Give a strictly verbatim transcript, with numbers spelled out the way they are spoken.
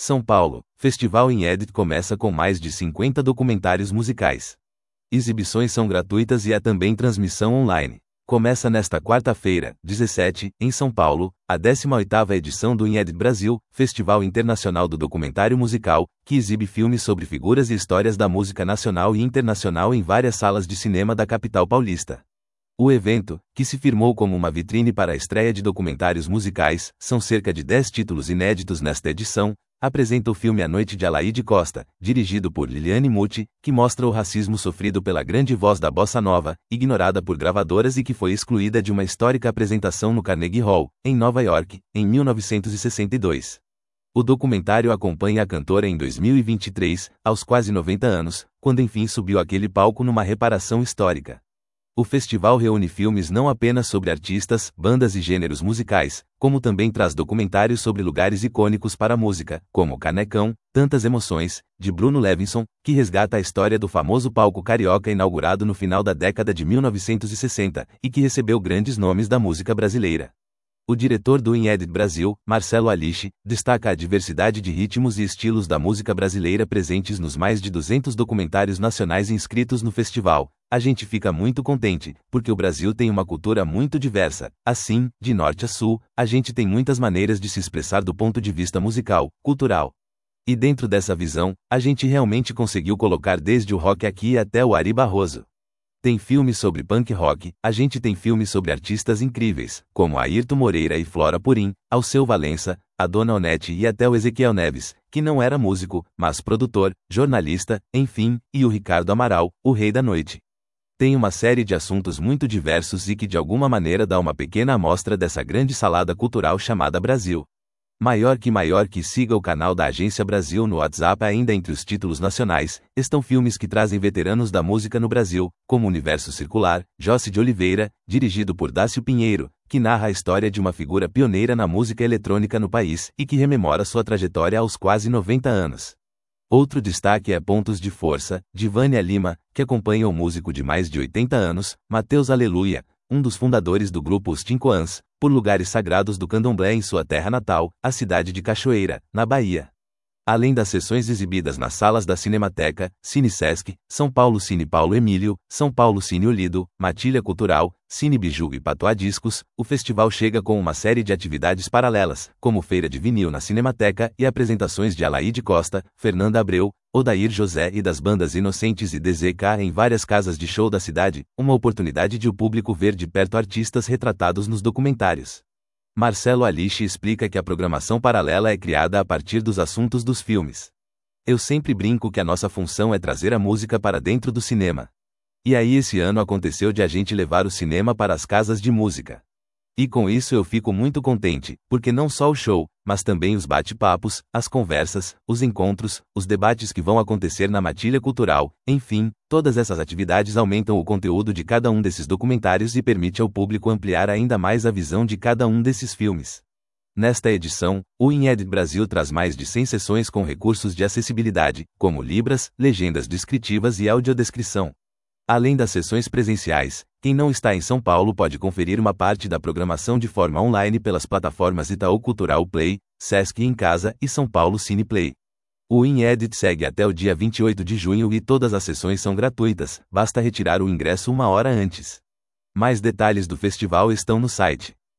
São Paulo, Festival InEdit começa com mais de cinquenta documentários musicais. Exibições são gratuitas e há também transmissão online. Começa nesta quarta-feira, dezessete, em São Paulo, a décima oitava edição do InEdit Brasil, Festival Internacional do Documentário Musical, que exibe filmes sobre figuras e histórias da música nacional e internacional em várias salas de cinema da capital paulista. O evento, que se firmou como uma vitrine para a estreia de documentários musicais, são cerca de dez títulos inéditos nesta edição, apresenta o filme A Noite de Alaide Costa, dirigido por Liliane Muti, que mostra o racismo sofrido pela grande voz da bossa nova, ignorada por gravadoras e que foi excluída de uma histórica apresentação no Carnegie Hall, em Nova York, em mil novecentos e sessenta e dois. O documentário acompanha a cantora em dois mil e vinte e três, aos quase noventa anos, quando enfim subiu àquele palco numa reparação histórica. O festival reúne filmes não apenas sobre artistas, bandas e gêneros musicais, como também traz documentários sobre lugares icônicos para a música, como Canecão, Tantas Emoções, de Bruno Levinson, que resgata a história do famoso palco carioca inaugurado no final da década de mil novecentos e sessenta, e que recebeu grandes nomes da música brasileira. O diretor do InEdit Brasil, Marcelo Aliche, destaca a diversidade de ritmos e estilos da música brasileira presentes nos mais de duzentos documentários nacionais inscritos no festival. A gente fica muito contente, porque o Brasil tem uma cultura muito diversa. Assim, de norte a sul, a gente tem muitas maneiras de se expressar do ponto de vista musical, cultural. E dentro dessa visão, a gente realmente conseguiu colocar desde o rock aqui até o Ari Barroso. Tem filmes sobre punk rock, a gente tem filmes sobre artistas incríveis, como Ayrton Moreira e Flora Purim, Alceu Valença, a Dona Onete e até o Ezequiel Neves, que não era músico, mas produtor, jornalista, enfim, e o Ricardo Amaral, o Rei da Noite. Tem uma série de assuntos muito diversos e que de alguma maneira dá uma pequena amostra dessa grande salada cultural chamada Brasil. Maior que maior que siga o canal da Agência Brasil no WhatsApp. Ainda entre os títulos nacionais, estão filmes que trazem veteranos da música no Brasil, como Universo Circular, Jossi de Oliveira, dirigido por Dácio Pinheiro, que narra a história de uma figura pioneira na música eletrônica no país e que rememora sua trajetória aos quase noventa anos. Outro destaque é Pontos de Força, de Vânia Lima, que acompanha o músico de mais de oitenta anos, Matheus Aleluia, um dos fundadores do grupo Os Tincoãs, por lugares sagrados do candomblé em sua terra natal, a cidade de Cachoeira, na Bahia. Além das sessões exibidas nas salas da Cinemateca, Cine Sesc, São Paulo Cine Paulo Emílio, São Paulo Cine Olido, Matilha Cultural, Cine Biju e Patois Discos, o festival chega com uma série de atividades paralelas, como feira de vinil na Cinemateca e apresentações de Alaide Costa, Fernanda Abreu, Odair José e das bandas Inocentes e D Z K em várias casas de show da cidade, uma oportunidade de o público ver de perto artistas retratados nos documentários. Marcelo Aliche explica que a programação paralela é criada a partir dos assuntos dos filmes. Eu sempre brinco que a nossa função é trazer a música para dentro do cinema. E aí esse ano aconteceu de a gente levar o cinema para as casas de música. E com isso eu fico muito contente, porque não só o show, mas também os bate-papos, as conversas, os encontros, os debates que vão acontecer na Matilha Cultural, enfim, todas essas atividades aumentam o conteúdo de cada um desses documentários e permite ao público ampliar ainda mais a visão de cada um desses filmes. Nesta edição, o InEdit Brasil traz mais de cem sessões com recursos de acessibilidade, como libras, legendas descritivas e audiodescrição. Além das sessões presenciais, quem não está em São Paulo pode conferir uma parte da programação de forma online pelas plataformas Itaú Cultural Play, Sesc em Casa e São Paulo Cine Play. O InEdit segue até o dia vinte e oito de junho e todas as sessões são gratuitas, basta retirar o ingresso uma hora antes. Mais detalhes do festival estão no site.